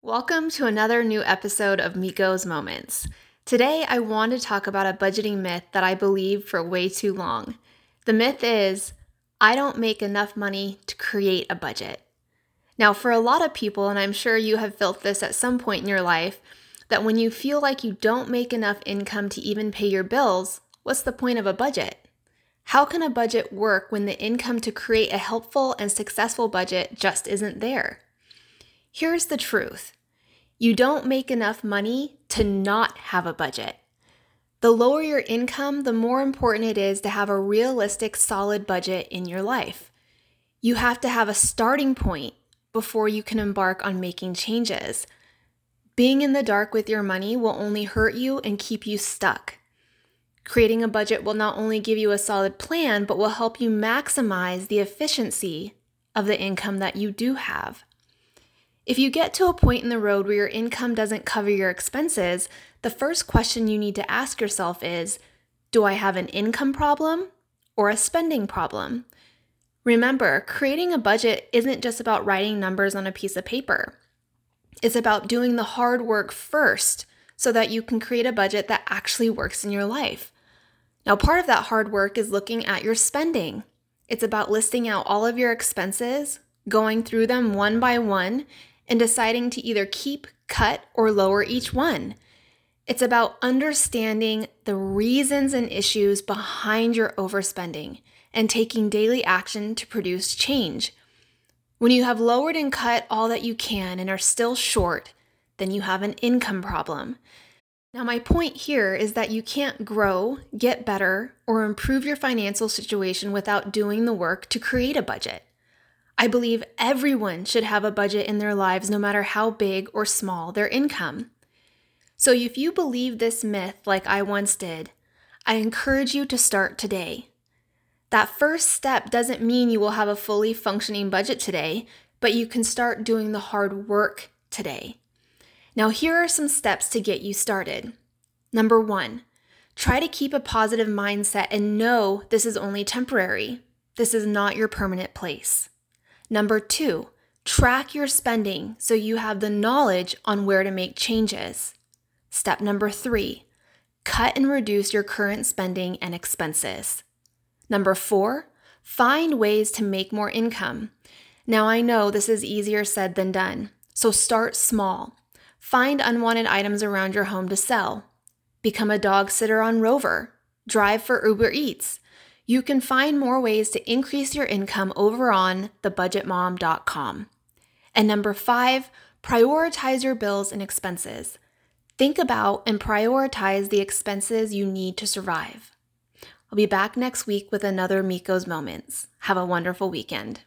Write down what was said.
Welcome to another new episode of Miko's Moments. Today, I want to talk about a budgeting myth that I believed for way too long. The myth is, I don't make enough money to create a budget. Now, for a lot of people, and I'm sure you have felt this at some point in your life, that when you feel like you don't make enough income to even pay your bills, what's the point of a budget? How can a budget work when the income to create a helpful and successful budget just isn't there? Here's the truth. You don't make enough money to not have a budget. The lower your income, the more important it is to have a realistic, solid budget in your life. You have to have a starting point before you can embark on making changes. Being in the dark with your money will only hurt you and keep you stuck. Creating a budget will not only give you a solid plan, but will help you maximize the efficiency of the income that you do have. If you get to a point in the road where your income doesn't cover your expenses, the first question you need to ask yourself is, do I have an income problem or a spending problem? Remember, creating a budget isn't just about writing numbers on a piece of paper. It's about doing the hard work first so that you can create a budget that actually works in your life. Now, part of that hard work is looking at your spending. It's about listing out all of your expenses, going through them one by one, and deciding to either keep, cut, or lower each one. It's about understanding the reasons and issues behind your overspending and taking daily action to produce change. When you have lowered and cut all that you can and are still short, then you have an income problem. Now, my point here is that you can't grow, get better, or improve your financial situation without doing the work to create a budget. I believe everyone should have a budget in their lives, no matter how big or small their income. So if you believe this myth like I once did, I encourage you to start today. That first step doesn't mean you will have a fully functioning budget today, but you can start doing the hard work today. Now, here are some steps to get you started. Number 1, try to keep a positive mindset and know this is only temporary. This is not your permanent place. Number 2, track your spending so you have the knowledge on where to make changes. Step number 3, cut and reduce your current spending and expenses. Number 4, find ways to make more income. Now, I know this is easier said than done, so start small. Find unwanted items around your home to sell. Become a dog sitter on Rover. Drive for Uber Eats. You can find more ways to increase your income over on thebudgetmom.com. And number 5, prioritize your bills and expenses. Think about and prioritize the expenses you need to survive. I'll be back next week with another Miko's Moments. Have a wonderful weekend.